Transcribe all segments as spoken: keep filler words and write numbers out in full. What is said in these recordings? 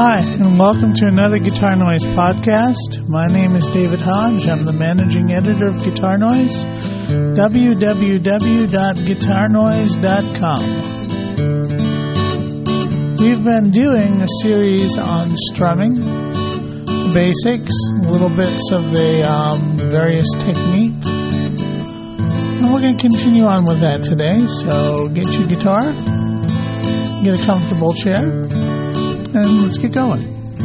Hi, and welcome to another Guitar Noise podcast. My name is David Hodge. I'm the managing editor of Guitar Noise, w w w dot guitar noise dot com. We've been doing a series on strumming, basics, little bits of the um, various techniques. And we're going to continue on with that today, so get your guitar, get a comfortable chair, and let's get going.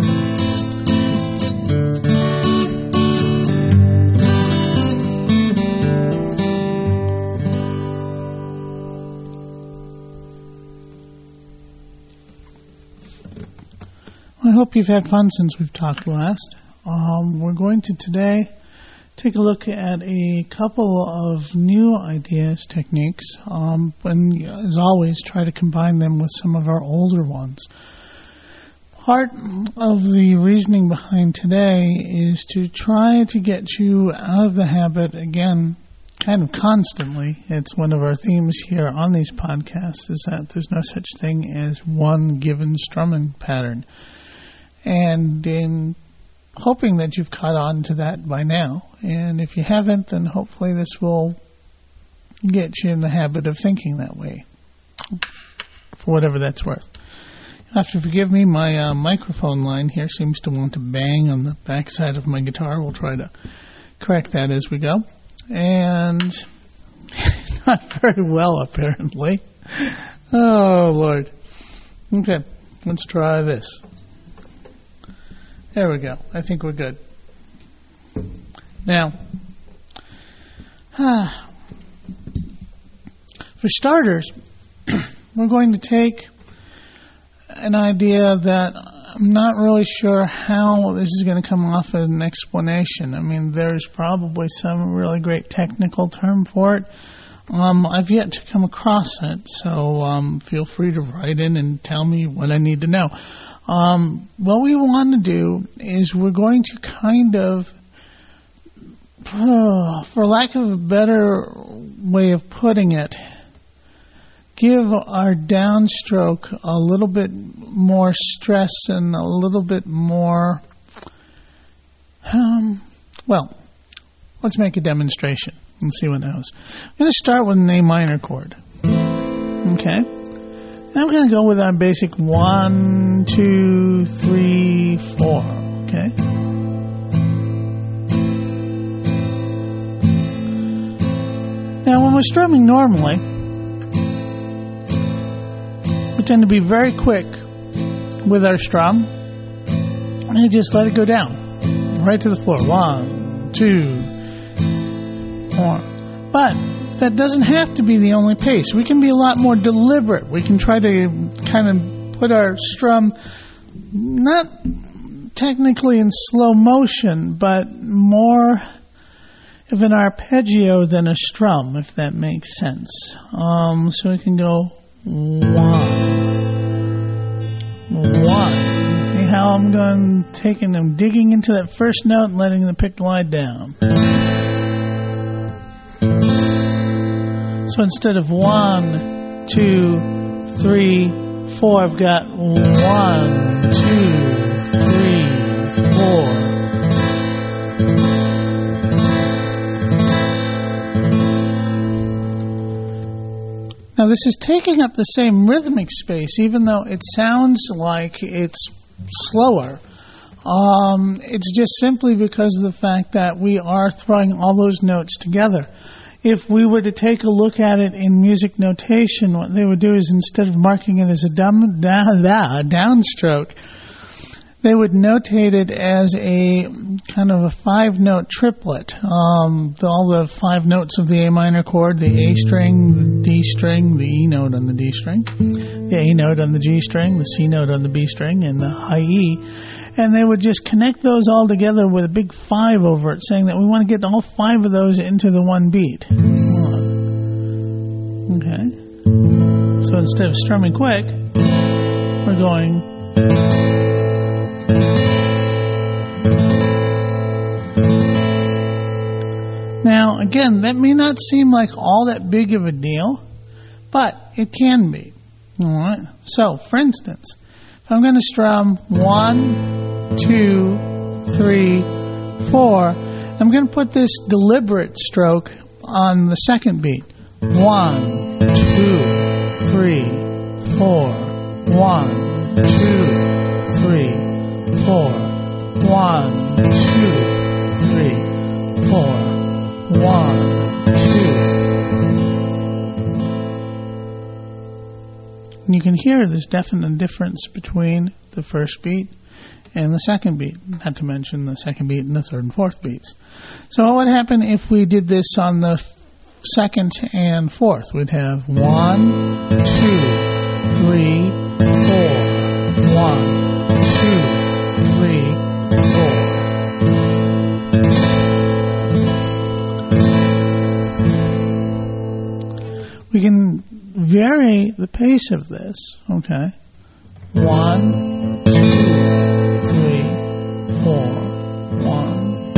I hope you've had fun since we've talked last. Um, we're going to today take a look at a couple of new ideas, techniques, um, and as always, try to combine them with some of our older ones. Part of the reasoning behind today is to try to get you out of the habit, again, kind of constantly. It's one of our themes here on these podcasts, is that there's no such thing as one given strumming pattern. And in hoping that you've caught on to that by now, and if you haven't, then hopefully this will get you in the habit of thinking that way, for whatever that's worth. You'll have to forgive me, my uh, microphone line here seems to want to bang on the backside of my guitar. We'll try to correct that as we go. And not very well, apparently. Oh, Lord. Okay, let's try this. There we go. I think we're good. Now, ah, for starters, we're going to take an idea that I'm not really sure how this is going to come off as an explanation. I mean, there's probably some really great technical term for it. Um, I've yet to come across it, so um, feel free to write in and tell me what I need to know. Um, what we want to do is we're going to kind of, uh, for lack of a better way of putting it, give our downstroke a little bit more stress and a little bit more, um, well, let's make a demonstration and see what goes. I'm going to start with an A minor chord. Okay? And I'm going to go with our basic one, two, three, four. Okay? Now, when we're strumming normally, we tend to be very quick with our strum and just let it go down right to the floor. One, two, four. But that doesn't have to be the only pace. We can be a lot more deliberate. We can try to kind of put our strum not technically in slow motion, but more of an arpeggio than a strum, if that makes sense. Um, so we can go one, one. See how I'm going, taking them, digging into that first note and letting the pick glide down. So instead of one, two, three, four, I've got one, two, three, four. Now this is taking up the same rhythmic space, even though it sounds like it's slower. Um, it's just simply because of the fact that we are throwing all those notes together. If we were to take a look at it in music notation, what they would do is instead of marking it as a down, down, down, downstroke, they would notate it as a kind of a five-note triplet. Um, the, all the five notes of the A minor chord, the A string, the D string, the E note on the D string, the A note on the G string, the C note on the B string, and the high E. And they would just connect those all together with a big five over it, saying that we want to get all five of those into the one beat. Okay. So instead of strumming quick, we're going. Now, again, that may not seem like all that big of a deal, but it can be. All right. So, for instance, If I'm going to strum one, two, three, four, I'm going to put this deliberate stroke on the second beat. One, two, three, four. One, two, three, four. One, two, three, four. One, two. And you can hear this definite difference between the first beat and the second beat, not to mention the second beat and the third and fourth beats. So what would happen if we did this on the second and fourth? We'd have one, two, three, four. One, two, three, four. We can vary the pace of this, okay? One, two, three, four, one.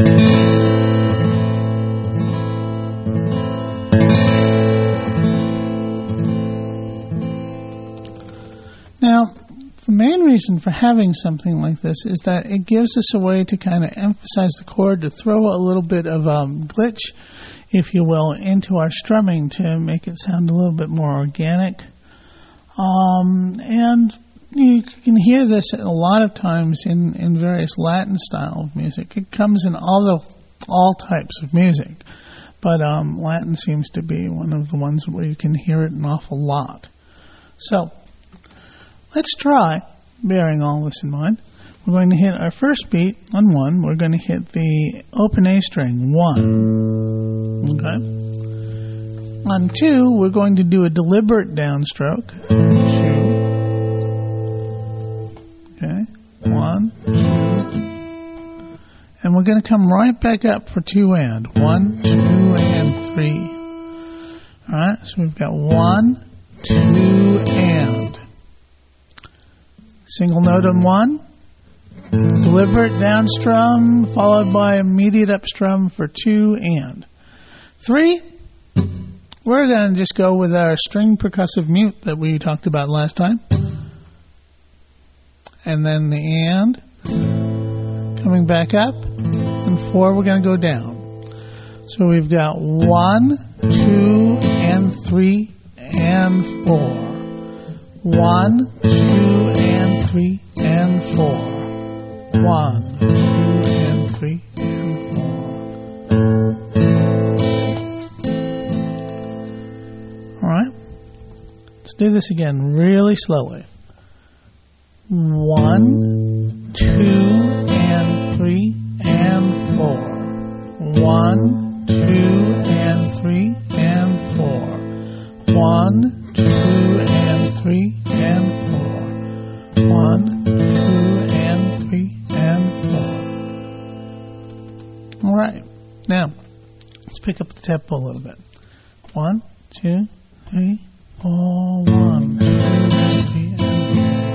Now, the main reason for having something like this is that it gives us a way to kind of emphasize the chord, to throw a little bit of a um, glitch, if you will, into our strumming to make it sound a little bit more organic. Um, and you can hear this a lot of times in, in various Latin style of music. It comes in all the all types of music, but um, Latin seems to be one of the ones where you can hear it an awful lot. So let's try bearing all this in mind. We're going to hit our first beat on one. We're going to hit the open A string, one. Okay. On two, we're going to do a deliberate downstroke. Two. Okay. One, two. And we're going to come right back up for two and. One, two, and three. All right. So we've got one, two, and. Single note on one. Deliberate down strum followed by immediate up strum for two and. Three, we're going to just go with our string percussive mute that we talked about last time. And then the and. Coming back up. And four, we're going to go down. So we've got one, two, and three, and four. One, two, and three, and four. One, two, and three, and four. All right. Let's do this again really slowly. One, two, and three, and four. One, two, and three, and four. One, two, and three, and four. One, two, and three, and four. All right. Now, let's pick up the tempo a little bit. One, two, three, four. One, two, three, and four.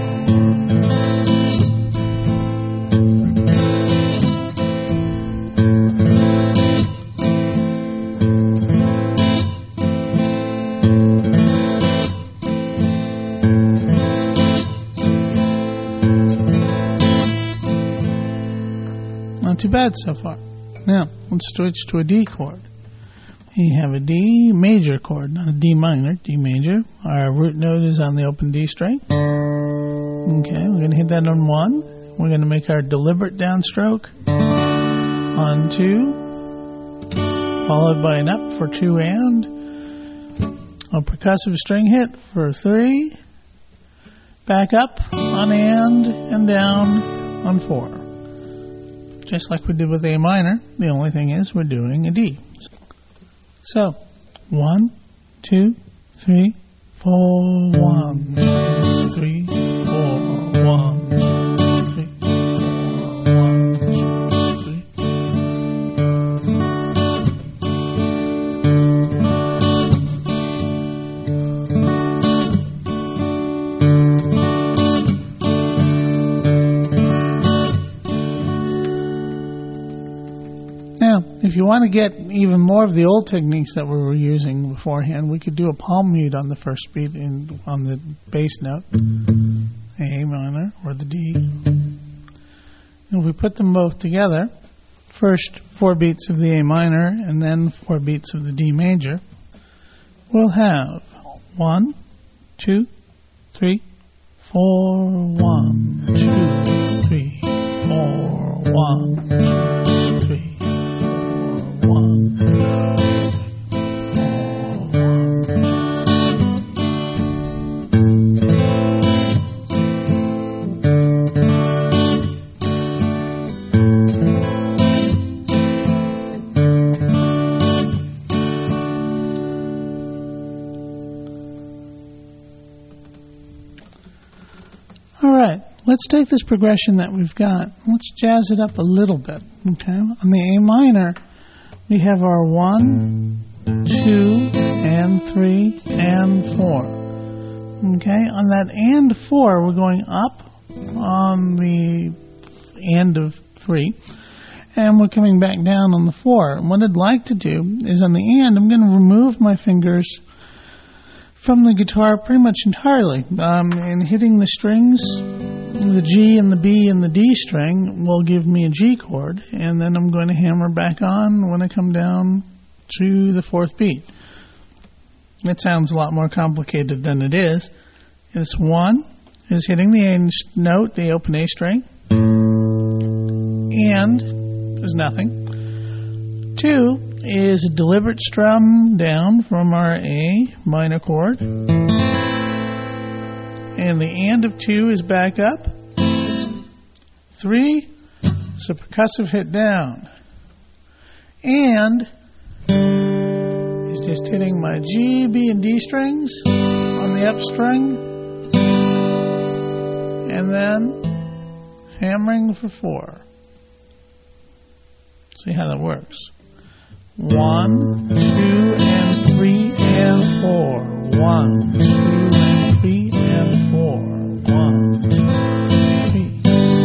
Not too bad so far. Now, let's switch to a D chord. We have a D major chord, not a D minor, D major. Our root note is on the open D string. Okay, we're going to hit that on one. We're going to make our deliberate downstroke on two, followed by an up for two and, a percussive string hit for three, back up on and, and down on four. Just like we did with A minor, the only thing is we're doing a D. So, one, two, three, four, one, two, three, four, one, two, three, four, one, two, three. Now, if you want to get even more of the old techniques that we were using beforehand, we could do a palm mute on the first beat in, on the bass note. the A minor or the D. If we put them both together, first four beats of the A minor and then four beats of the D major, we'll have one, two, three, four, one, two, three, four, one, two, three, four, one, two, three, four, one. Let's take this progression that we've got, let's jazz it up a little bit, okay? On the A minor, we have our one, two, and three, and four, okay? On that and four, we're going up on the and of three, and we're coming back down on the four. And what I'd like to do is on the and, I'm going to remove my fingers from the guitar pretty much entirely, um, and hitting the strings. The G and the B and the D string will give me a G chord, and then I'm going to hammer back on when I come down to the fourth beat. It sounds a lot more complicated than it is. This one is hitting the A note, the open A string, and there's nothing. Two is a deliberate strum down from our A minor chord. And the and of two is back up. Three is a percussive hit down. And is just hitting my G, B, and D strings on the up string. And then hammering for four. See how that works. One, two, and three, and four. One, two, and three, and four. One, two, three.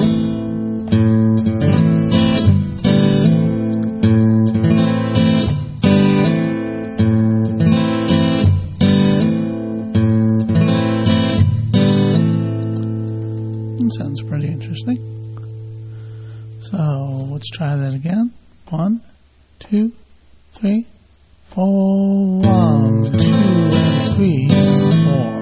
That sounds pretty interesting. So let's try that again. One, two, three, four. One, two, and three, four.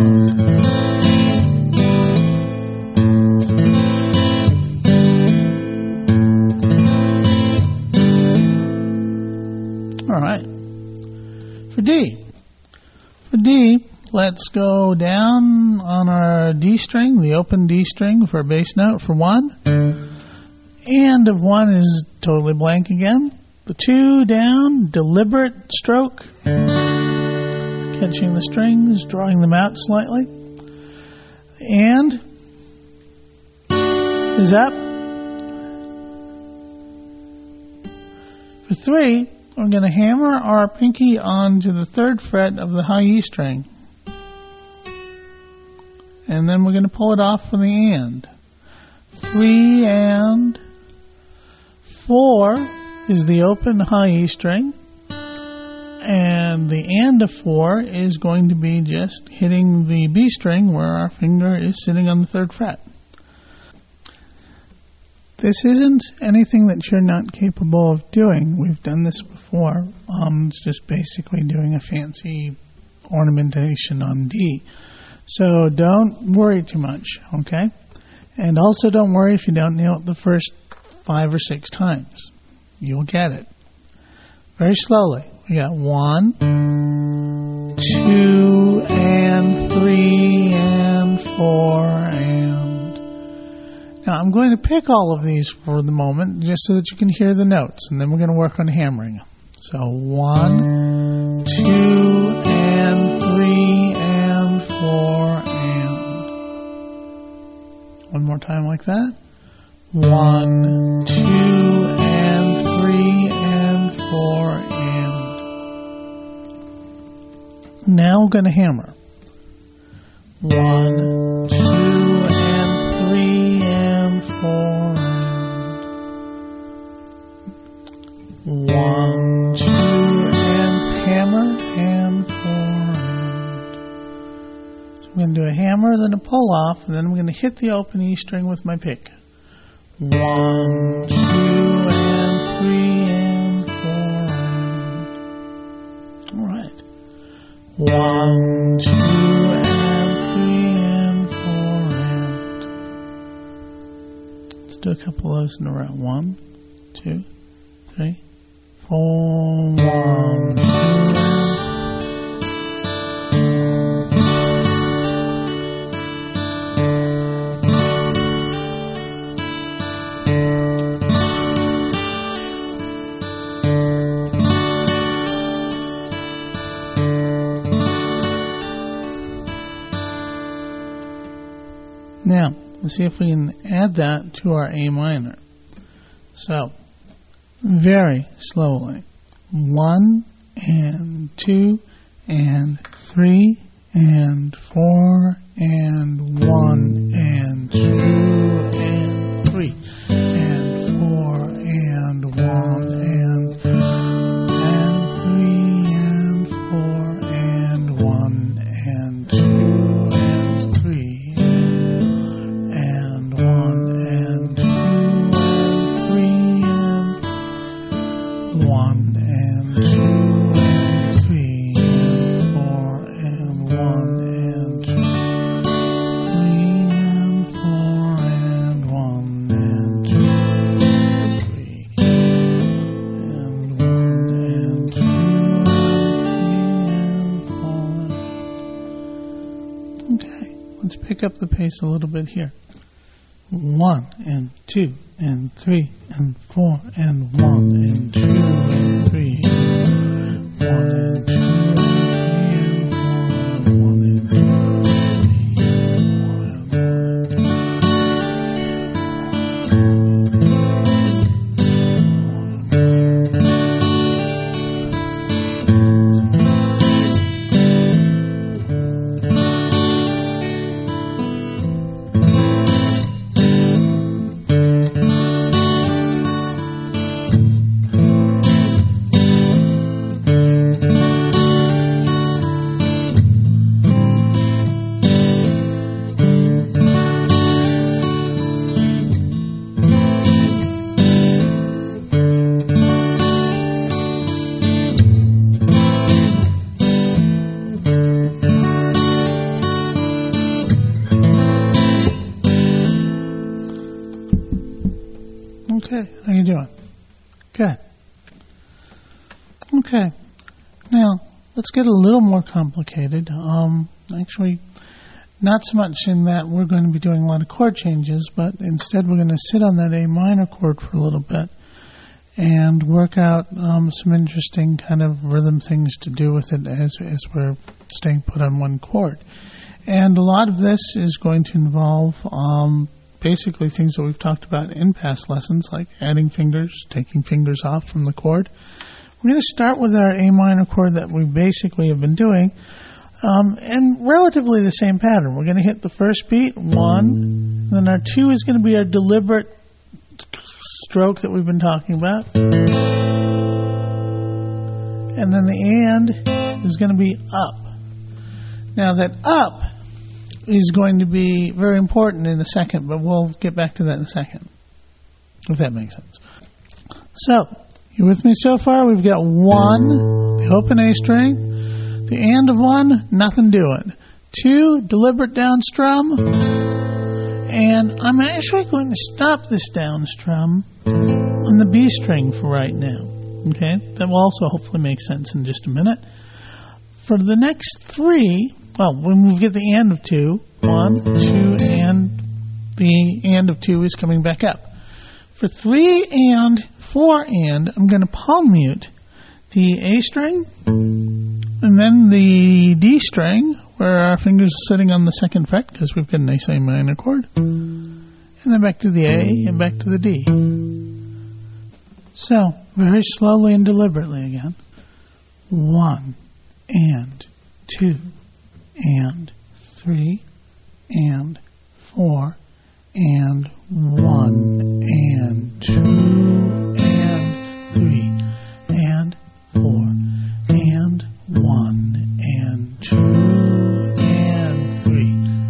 All right. For D. For D, let's go down on our D string, the open D string for a bass note for one. And of one is totally blank again. The two down, deliberate stroke, catching the strings, drawing them out slightly. And is up. For three, we're going to hammer our pinky onto the third fret of the high E string. And then we're going to pull it off for the and. Three and four is the open high E string, and the and of four is going to be just hitting the B string where our finger is sitting on the third fret. This isn't anything that you're not capable of doing. We've done this before. Um, it's just basically doing a fancy ornamentation on D. So don't worry too much, okay? And also don't worry if you don't nail it the first five or six times. You'll get it. Very slowly. We got one, two, and three, and four, and... Now I'm going to pick all of these for the moment, just so that you can hear the notes, and then we're going to work on hammering. So one, two, and three, and four, and... One more time like that. One, two, and three, and four, and... Now we're going to hammer. One, two, and three, and four, and... One, two, and hammer, and four, and... So we're going to do a hammer, then a pull off, and then I'm going to hit the open E string with my pick. One, two, and three, and four, and... All right. One, two, and three, and four, and... Let's do a couple of those in a row. One, two, three, four, one, two, Now, let's see if we can add that to our A minor. So, very slowly. One, and two, and three, and four, and one, and two, and three, and four, and one, and, and three, and four, and one, and two, and three, and one, and two, and three, and one, and two, and three, and four, and one, and two, three, and four, and one, and two, three, and one, and two, and three, and four. Okay, let's pick up the pace a little bit here. One, and two, and three, and four, and one, and two, and three, and one, and two, and three, and four, and one, and two, and three, and four, and Okay, how you doing? Good. Okay, now let's get a little more complicated. Um, actually, not so much in that we're going to be doing a lot of chord changes, but instead we're going to sit on that A minor chord for a little bit and work out um, some interesting kind of rhythm things to do with it as as we're staying put on one chord. And a lot of this is going to involve um, basically things that we've talked about in past lessons, like adding fingers, taking fingers off from the chord. We're going to start with our A minor chord that we basically have been doing, um, and relatively the same pattern. We're going to hit the first beat, one, then our two is going to be our deliberate stroke that we've been talking about, and then the and is going to be up. Now that up is going to be very important in a second, but we'll get back to that in a second, if that makes sense. So, you with me so far? We've got one, the open A string, the and of one, nothing doing. Two, deliberate down strum, and I'm actually going to stop this down strum on the B string for right now. Okay, that will also hopefully make sense in just a minute. For the next three, well, when we get the and of two, one, two, and the and of two is coming back up. For three and four and, I'm going to palm mute the A string, and then the D string, where our fingers are sitting on the second fret, because we've got a nice A minor chord, and then back to the A, and back to the D. So, very slowly and deliberately again. One, and, two, and, three, and, four, and, one, and, two, and, three, and, four, and, one, and, two, and, three,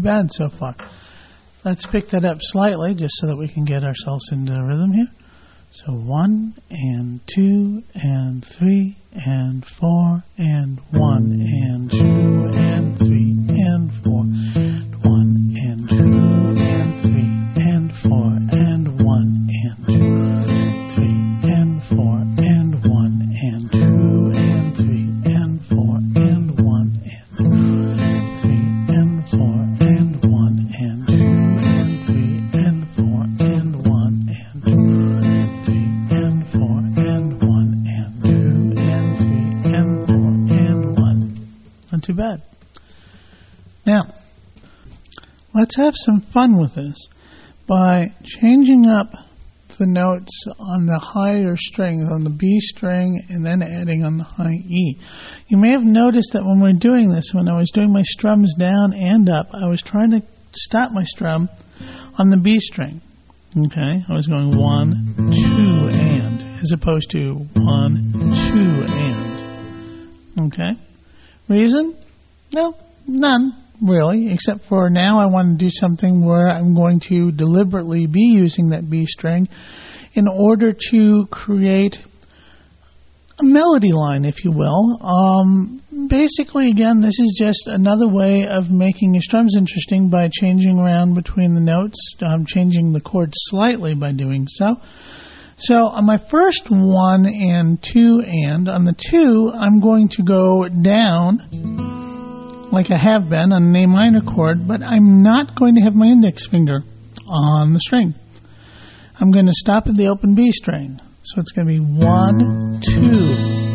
bad so far. Let's pick that up slightly just so that we can get ourselves into the rhythm here. So one and two and three and four and one and two and three and four. One and two and three and four and one and two, three and four and one and two and three and four and one and two, three and four and one and two and three and four and one and two, three and four and one and two and three and four and one. Not too bad. Now, let's have some fun with this by changing up the notes on the higher string, on the B string, and then adding on the high E. You may have noticed that when we're doing this, when I was doing my strums down and up, I was trying to stop my strum on the B string. Okay, I was going one, two, and, as opposed to one, two, and. Okay, reason? No, none. Really, except for now I want to do something where I'm going to deliberately be using that B string in order to create a melody line, if you will. Um, basically, again, this is just another way of making your strums interesting by changing around between the notes, um, changing the chords slightly by doing so. So on my first one and two and, on the two, I'm going to go down like I have been on an A minor chord, but I'm not going to have my index finger on the string. I'm going to stop at the open B string. So it's going to be one, two.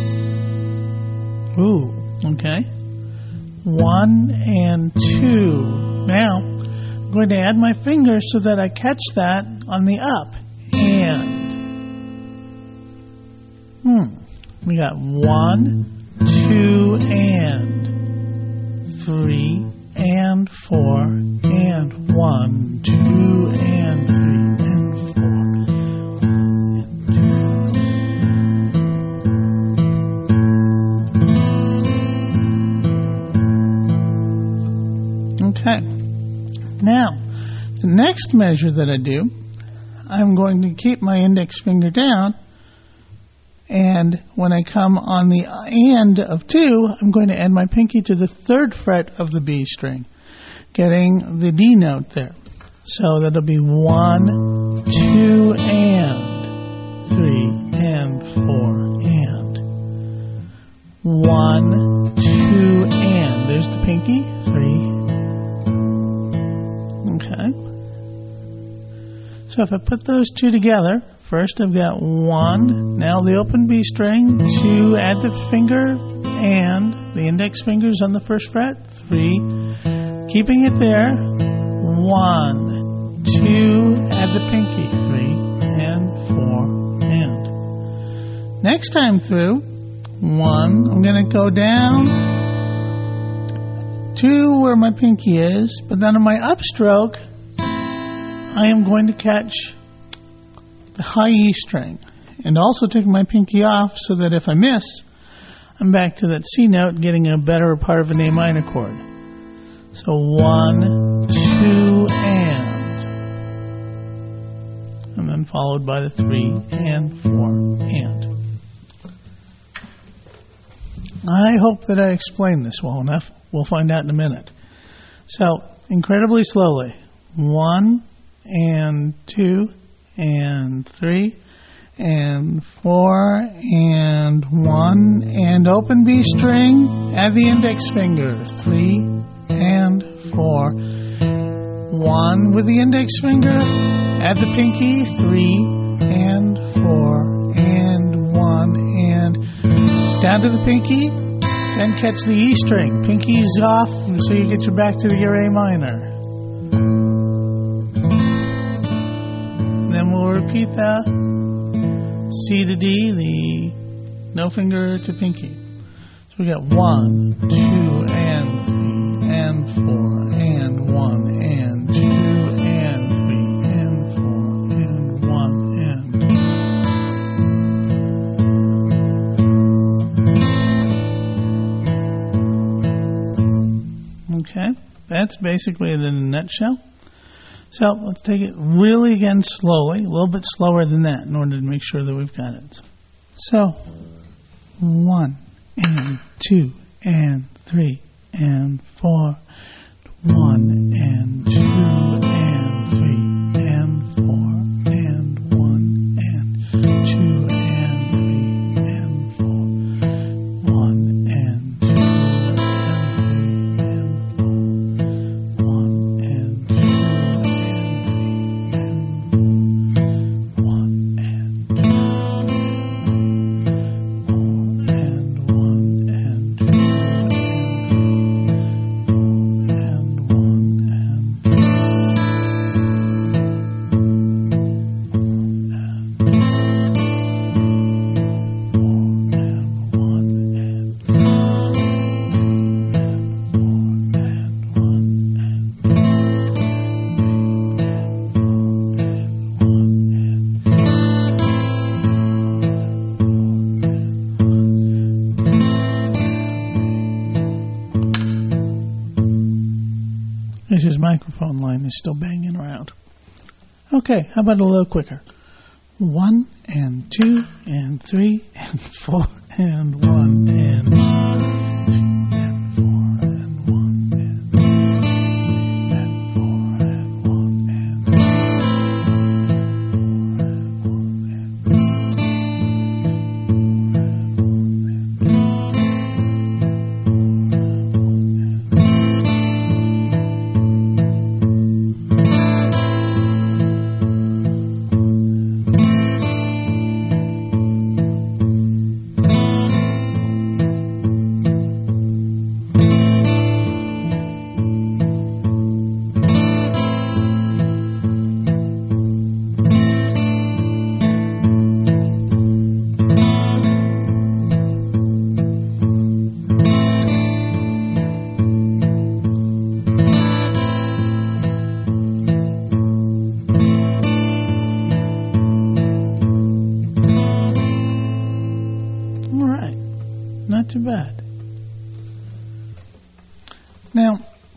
Ooh, okay. One and two. Now, I'm going to add my finger so that I catch that on the up. And. Hmm. We got one, two, and. Three and four and one, two and three and four and two. Okay. Now, the next measure that I do, I'm going to keep my index finger down. And when I come on the and of two, I'm going to add my pinky to the third fret of the B string, getting the D note there. So that'll be one, two, and three, and four, and one, two, and there's the pinky, three. Okay. So if I put those two together, first I've got one, now the open B string, two, add the finger, and the index finger's on the first fret, three, keeping it there, one, two, add the pinky, three, and four, and. Next time through, one, I'm going to go down to where my pinky is, but then on my upstroke, I am going to catch the high E string, and also take my pinky off so that if I miss, I'm back to that C note, getting a better part of an A minor chord. So one, two, and, and then followed by the three and four and. I hope that I explained this well enough. We'll find out in a minute. So incredibly slowly, one and two and three and four and one and open B string, add the index finger, three and four, one with the index finger, add the pinky, three and four and one and down to the pinky, then catch the E string, pinky's off, so you get your back to your A minor. Repeat that, C to D, the no finger to pinky. So we got one, two, and three, and four, and one, and two, and three, and four, and one, and. Okay, that's basically it in a nutshell. So let's take it really again slowly, a little bit slower than that in order to make sure that we've got it. So, one, and two, and three, and four, one, and two, and three, and four, and one, and two, and three, and four, one, and two, and three, and four, one, and two, and three, and four, one, and two, and one, and two, and one, and his microphone line is still banging around. Okay, how about a little quicker? One, and two, and three, and four, and one, and two, and four, and one, and two, and four, and one, and two, and one, not too bad. Now,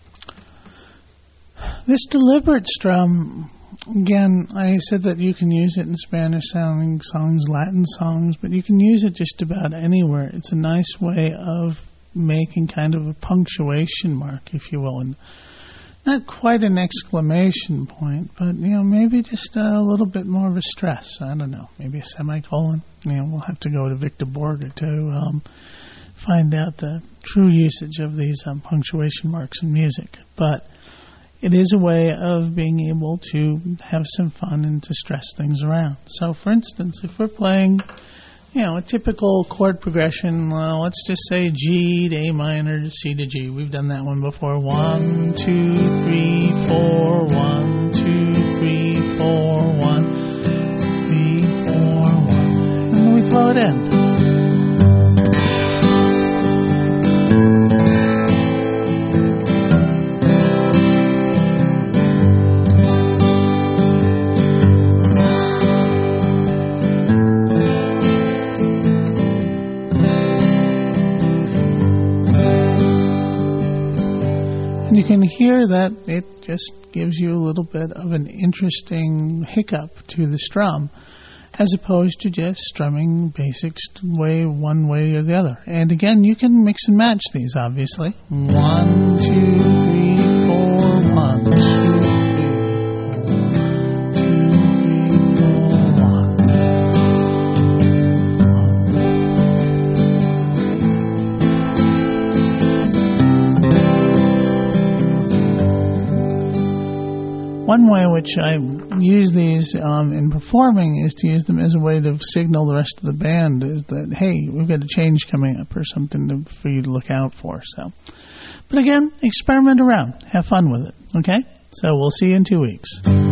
this deliberate strum, again, I said that you can use it in Spanish-sounding songs, Latin songs, but you can use it just about anywhere. It's a nice way of making kind of a punctuation mark, if you will, and not quite an exclamation point, but, you know, maybe just a little bit more of a stress. I don't know, maybe a semicolon. You know, we'll have to go to Victor Borge to um, find out the true usage of these um, punctuation marks in music. But it is a way of being able to have some fun and to stress things around. So, for instance, if we're playing, you know, a typical chord progression, well, let's just say G to A minor to C to G. We've done that one before. One, two, three, four, one, two, three, four, one, three, four, one. And then we throw it in. You can hear that it just gives you a little bit of an interesting hiccup to the strum, as opposed to just strumming basics way one way or the other. And again, you can mix and match these, obviously. One, two, three, four, one, two, three, four, two, three, four, one. One way in which I use these um, in performing is to use them as a way to signal the rest of the band is that, hey, we've got a change coming up or something to, for you to look out for. So, but again, experiment around. Have fun with it, okay? So we'll see you in two weeks.